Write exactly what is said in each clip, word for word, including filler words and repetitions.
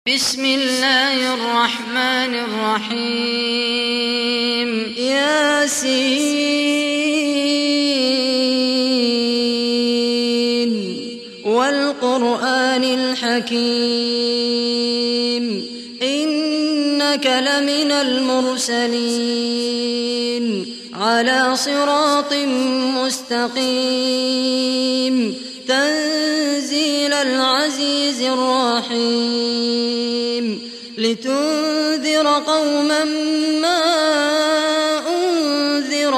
بسم الله الرحمن الرحيم ياسين والقرآن الحكيم إنك لمن المرسلين على صراط مستقيم تنزيل العزيز الرحيم لتنذر قوما ما أنذر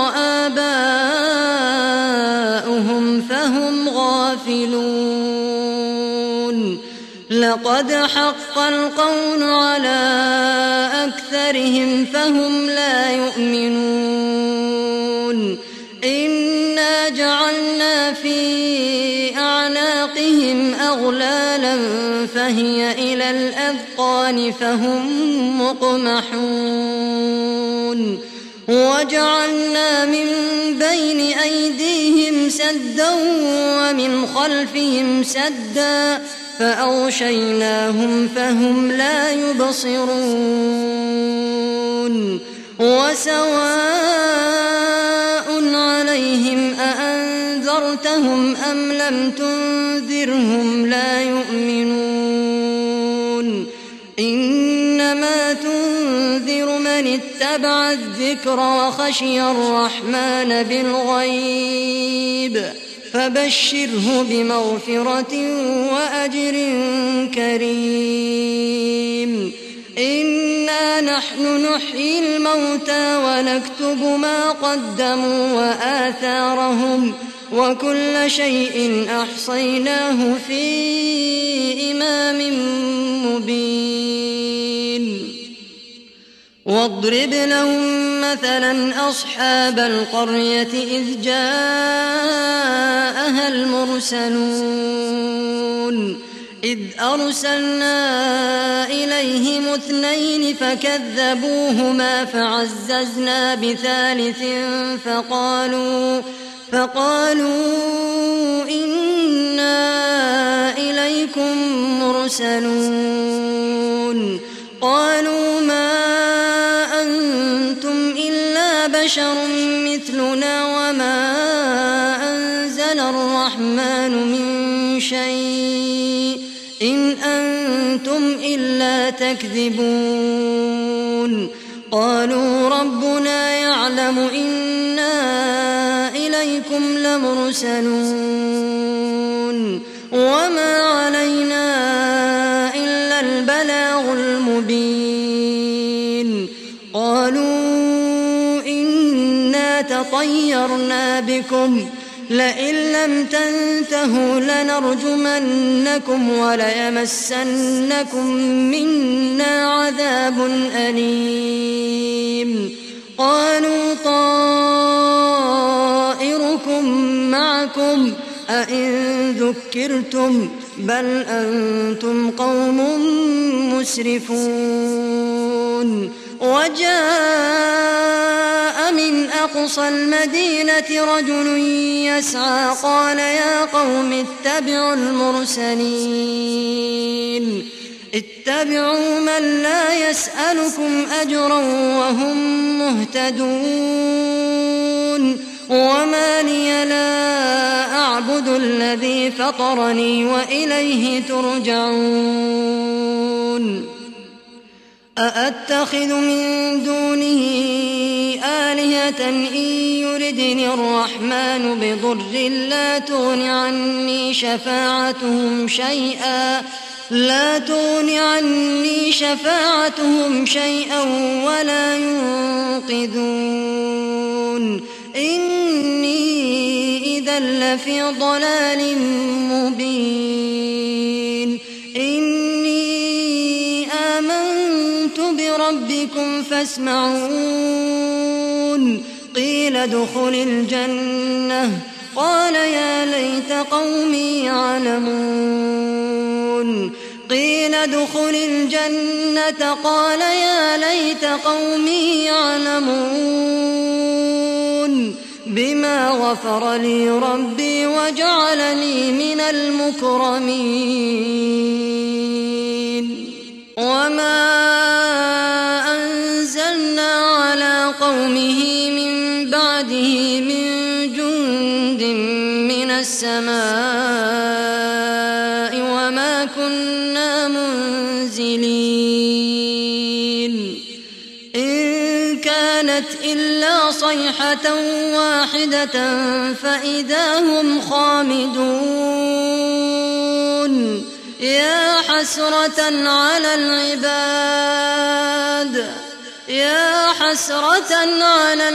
آباؤهم فهم غافلون لقد حق القول على أكثرهم فهم لا يؤمنون إنا جعلنا في أعناقهم أغلالا فهي إلى الأذقان فهم مقمحون وجعلنا من بين أيديهم سدا ومن خلفهم سدا فأغشيناهم فهم لا يبصرون وسواء عليهم أأنذرتهم أم لم تنذرهم لا يؤمنون إنما تنذر من اتبع الذكر وخشي الرحمن بالغيب فبشره بمغفرة وأجر كريم إنا نحن نحيي الموتى ونكتب ما قدموا وآثارهم وكل شيء أحصيناه في إمام مبين واضرب لهم مثلا أصحاب القرية إذ جاءها المرسلون إذ أرسلنا إليهم اثنين فكذبوهما فعززنا بثالث فقالوا فقالوا إنا إليكم مرسلون قالوا ما أنتم إلا بشر مثلنا وما أنزل الرحمن من شيء إن أنتم إلا تكذبون قالوا ربنا يعلم إنا إليكم لمرسلون وما علينا إلا البلاغ المبين قالوا إنا تطيرنا بكم لئن لم تنتهوا لنرجمنكم وليمسنكم منا عذاب أليم قالوا طائركم معكم أئن ذكرتم بل أنتم قوم مسرفون وجاء من أقصى المدينة رجل يسعى قال يا قوم اتبعوا المرسلين اتبعوا من لا يسألكم أجرا وهم مهتدون وما لي لا أعبد الذي فطرني وإليه ترجعون أأتخذ من دونه آلهة إن يردني الرحمن بضر لا تغن عني شفاعتهم شيئا لا تغن عني شفاعتهم شيئا ولا ينقذون إني إذا لفي ضلال مبين إني آمنت بربكم فاسمعون قيل ادخل الجنة قال يا ليت قومي يعلمون قيل ادخل الجنة قال يا ليت قومي يعلمون بما غفر لي ربي وجعلني من المكرمين وما أنزلنا على قومه من بعده من جند من السماء وما كنا منزلين إن كانت إلا صيحة واحدة فإذا هم خامدون يا حسرة على العباد يا حسرة على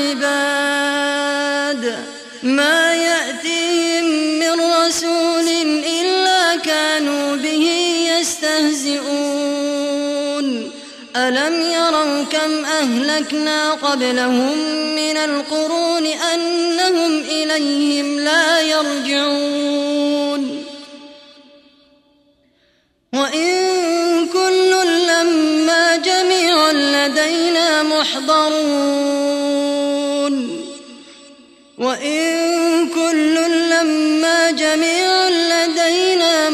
العباد ما يأتيهم من رسول إلا كانوا به يستهزئون ألم يروا كم أهلكنا قبلهم من القرون أنهم إليهم لا يرجعون وإن كل لما جميع لدينا محضرون وإن كل لما جميع لدينا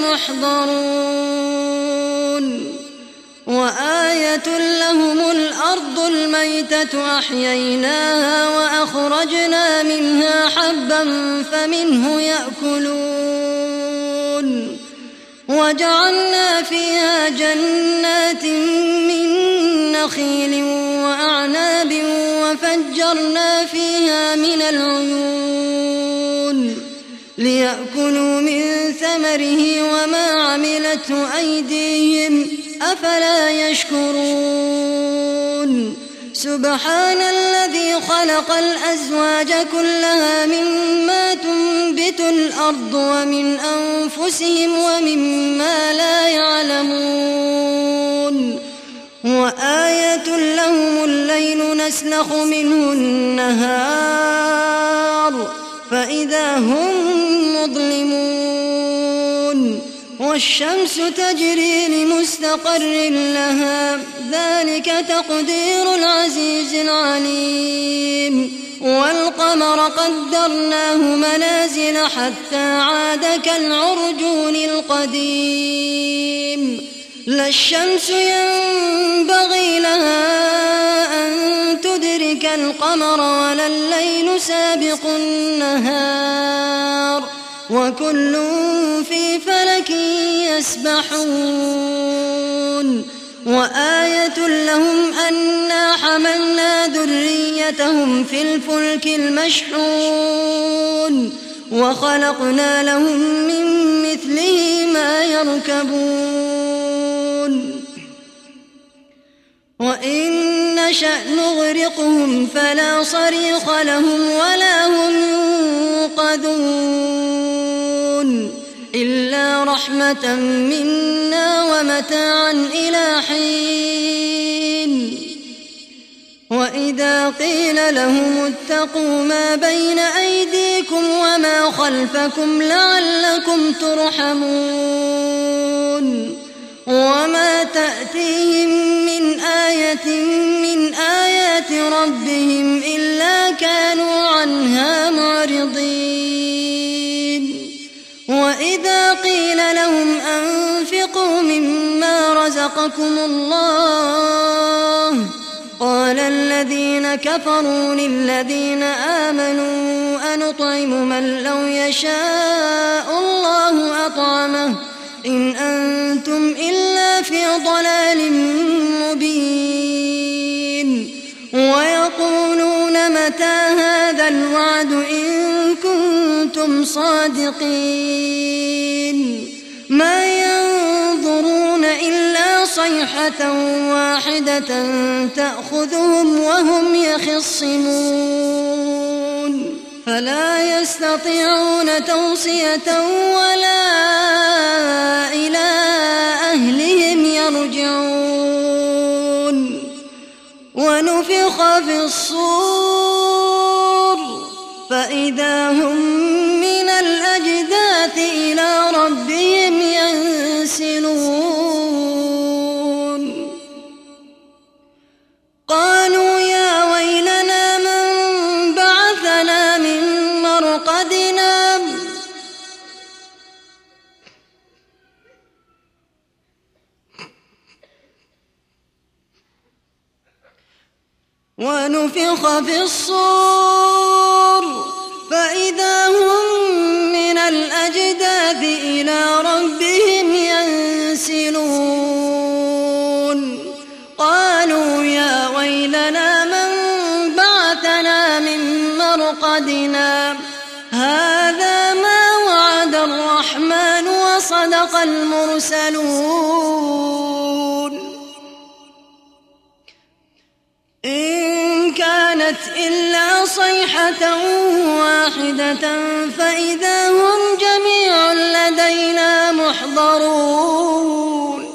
محضرون وآية لهم الأرض الميتة أحييناها وأخرجنا منها حبا فمنه يأكلون وجعلنا فيها جنات من نخيل وأعناب وفجرنا فيها من العيون ليأكلوا من ثمره وما عملته أيديهم أفلا يشكرون سبحان الذي خلق الأزواج كلها مما تنبت الأرض ومن أنفسهم ومما لا يعلمون وآية لهم الليل نسلخ منه النهار فإذا هم مظلمون والشمس تجري لمستقر لها ذلك تقدير العزيز العليم والقمر قدرناه منازل حتى عاد كالعرجون القديم لا الشمس ينبغي لها أن تدرك القمر ولا الليل سابق النهار وكل في فلك يسبحون وآية لهم أنا حملنا ذريتهم في الفلك المشحون وخلقنا لهم من مثله ما يركبون وإن نشأ نغرقهم فلا صريخ لهم ولا هم ينقذون إلا رحمة منا ومتاعا إلى حين وإذا قيل لهم اتقوا ما بين أيديكم وما خلفكم لعلكم ترحمون وما تأتيهم من آية من آيات ربهم إلا كانوا عنها معرضين وإذا قيل لهم أنفقوا مما رزقكم الله قال الذين كفروا للذين آمنوا أنطعم من لو يشاء الله أطعمه إن أنتم إلا في ضلال مبين ويقولون متى هذا الوعد إن كنتم صادقين ما ينظرون إلا صيحة واحدة تأخذهم وهم يخصمون فلا يستطيعون توصية ولا إلى أهلهم يرجعون ونفخ في الصور فإذا هم من الأجداث إلى ربهم ينسلون قالوا يا ويلنا من بعثنا من مرقدنا ونفخ في الصور فإذا هم من الأجداث إلى ربهم ينسلون قالوا يا ويلنا من بعثنا من مرقدنا هذا ما وعد الرحمن وصدق المرسلون إن كانت إلا صيحة واحدة فإذا هم جميع لدينا محضرون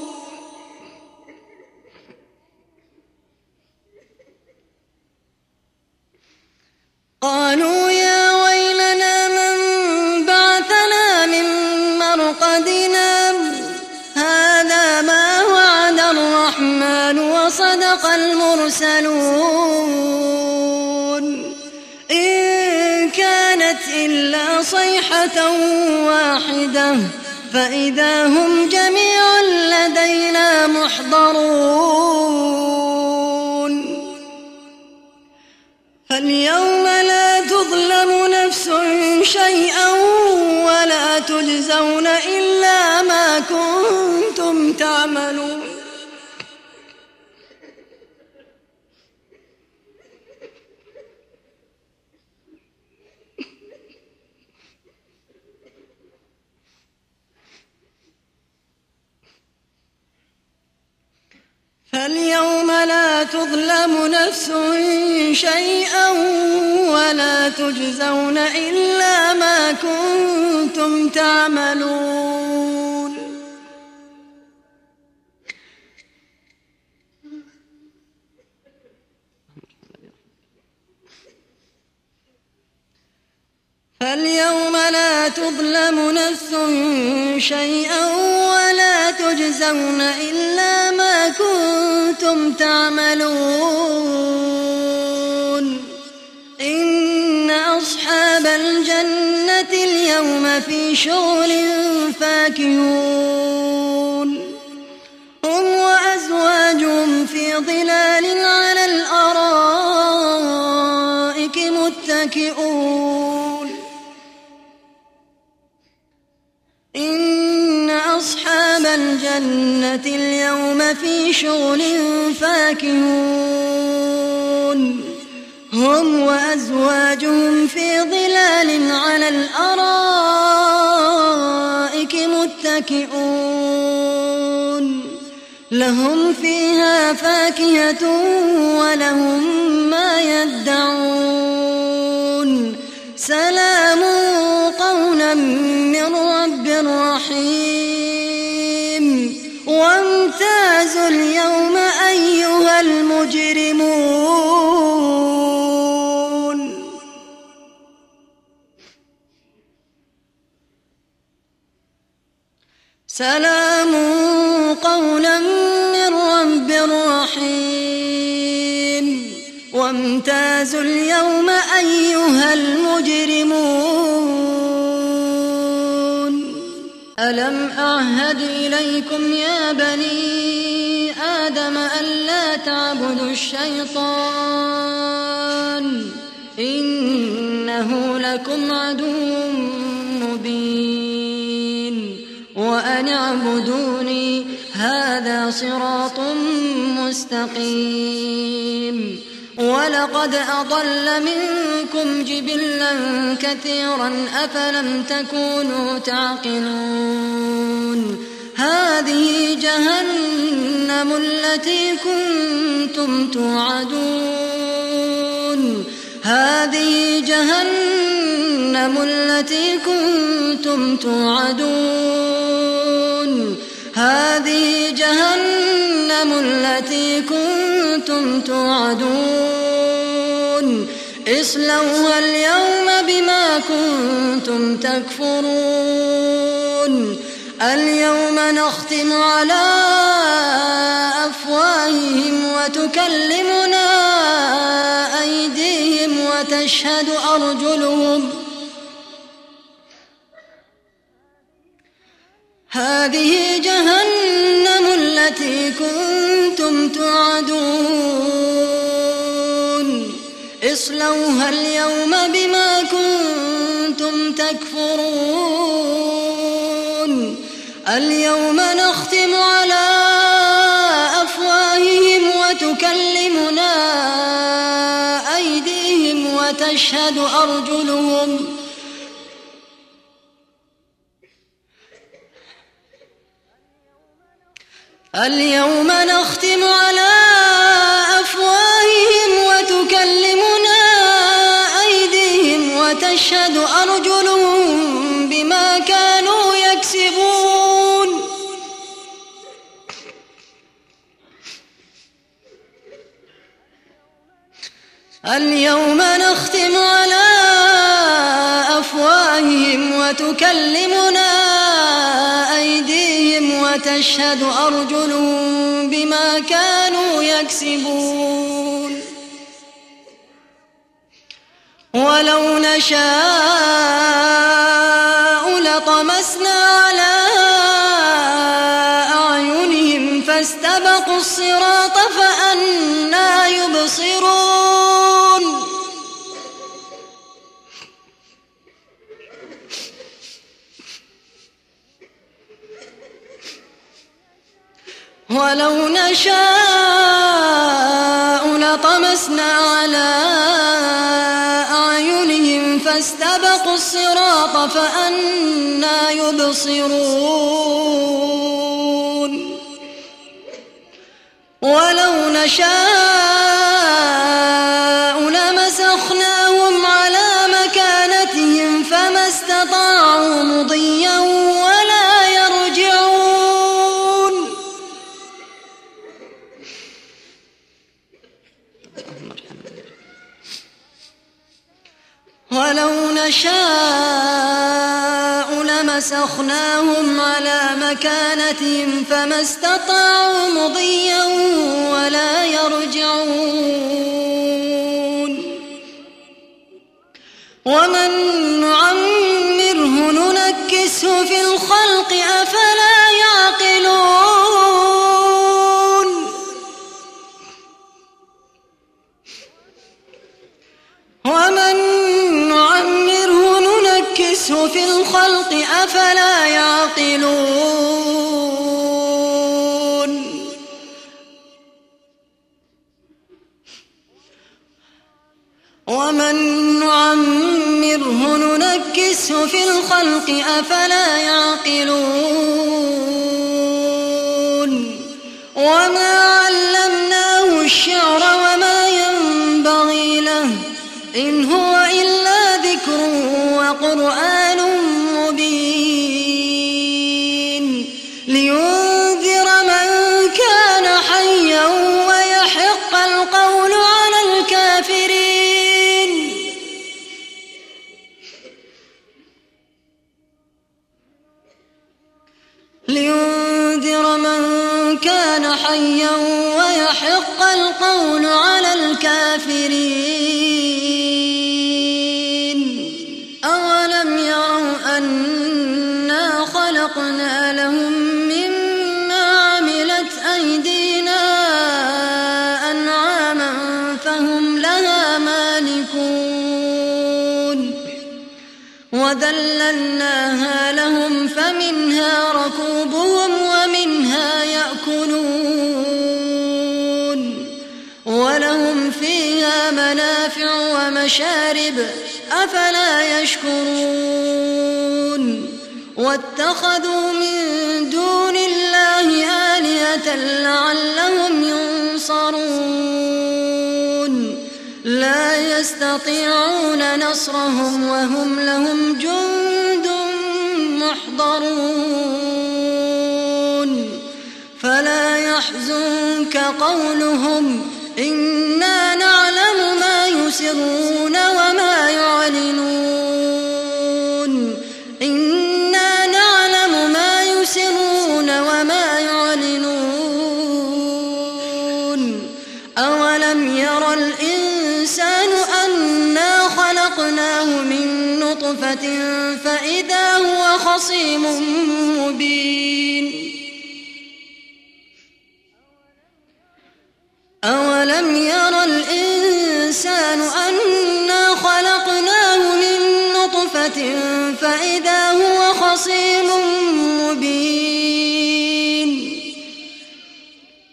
قالوا يا ويلنا من بعثنا من مرقدنا هذا ما وعد الرحمن وصدق المرسلون إن كانت إلا صيحة واحدة فإذا هم جميع لدينا محضرون فاليوم لا تظلم نفس شيئا ولا تجزون إلا ما كنتم تعملون فاليوم لا تظلم نفس شيئا ولا تجزون إلا ما كنتم تعملون فاليوم لا تظلم نفس شيئا ولا تجزون إلا ما كنتم تعملون إن أصحاب الجنة اليوم في شغل فاكهون هم وأزواجهم في ظلال على الأرائك متكئون إن أصحاب الجنة اليوم في شغل فاكهون هم وأزواجهم في ظلال على الأرائك متكئون لهم فيها فاكهة ولهم ما يدعون سلام قولا من رب رحيم وامتازوا اليوم أيها المجرمون سلام قولا من رب رحيم وامتازوا اليوم أيها المجرمون ألم أعهد إليكم يا بني آدم ألا تعبدوا الشيطان إنه لكم عدو مبين وأن اعبدوني هذا صراط مستقيم ولقد أضل منكم جبلا كثيرا أفلم تكونوا تعقلون هذه جهنم التي كنتم توعدون هذه جهنم التي كنتم توعدون هذه جهنم التي كنتم توعدون اصلوها اليوم بما كنتم تكفرون اليوم نختم على أفواههم وتكلمنا أيديهم وتشهد أرجلهم هذه جهنم التي كنتم توعدون اصلوها اليوم بما كنتم تكفرون اليوم نختم على أفواههم وتكلمنا أيديهم وتشهد أرجلهم اليوم نختم على أفواههم وتكلمنا أيديهم وتشهد أرجلهم بما كانوا يكسبون اليوم نختم على أفواههم وتكلمنا أيديهم وتشهد أرجلهم بما كانوا يكسبون ولو نشاء لطمسنا على أعينهم فاستبقوا الصراط فأنى يبصرون ولو نشاء لطمسنا على أعينهم فاستبقوا الصراط فأنى يبصرون ولو نشاء لمسخناهم على مكانتهم فما استطاعوا مضيا ولا يرجعون ولو نشاء لمسخناهم على مكانتهم فما استطاعوا مضيا ولا يرجعون ومن نعمره ننكسه في الخلق أفلا يعقلون ومن نعمره ننكسه في الخلق أفلا يعقلون ومن نعمره ننكسه في الخلق أفلا يعقلون وما علمناه الشعر وما ينبغي له إن هو إلا ذكر وقرآن مبين لينذر من كان حيا ويحق القول على الكافرين لينذر من كان حيا ويحق القول على الكافرين أولم يروا أنا خلقنا لهم مما عملت أيدينا أنعاما فهم لها مالكون وذللناها لهم فمنها ركوبهم ومنها يأكلون ولهم فيها منافع ومشارب أفلا يشكرون واتخذوا من دون الله آلهة لعلهم ينصرون لا يستطيعون نصرهم وهم لهم جند محضرون فلا يحزنك قولهم إنا نعلم ما يسرون وما يعلنون إنا نعلم ما يسرون وما يعلنون أولم ير الإنسان أنا خلقناه من نطفة فإذا هو خصيم مبين أولم ير الإنسان أنا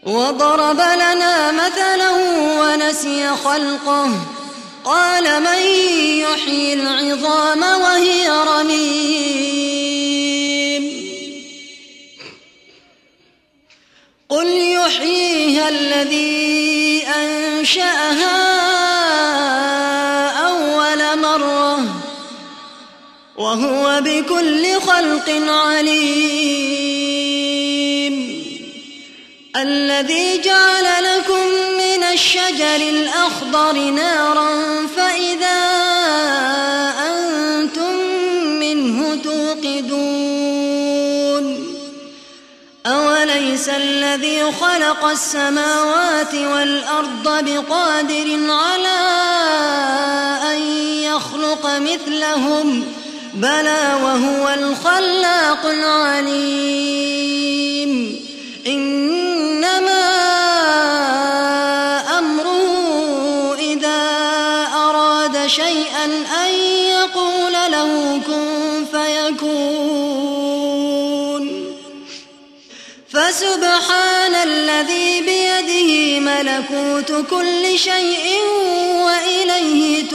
وضرب لنا مثلا ونسي خلقه قال من يحيي العظام وهي رميم قل يحييها الذي أنشأها أول مرة وهو بكل خلق عليم الذي جعل لكم من الشجر الأخضر نارا فإذا أنتم منه توقدون أوليس الذي خلق السماوات والأرض بقادر على أن يخلق مثلهم بلى وهو الخلاق العليم إنما أمره إذا أراد شيئا أن يقول له كن فيكون فسبحان الذي بيده ملكوت كل شيء وإليه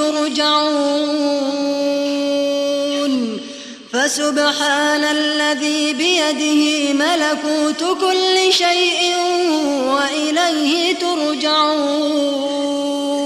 ترجعون فسبحان الذي بيده ملكوت كل شيء وإليه ترجعون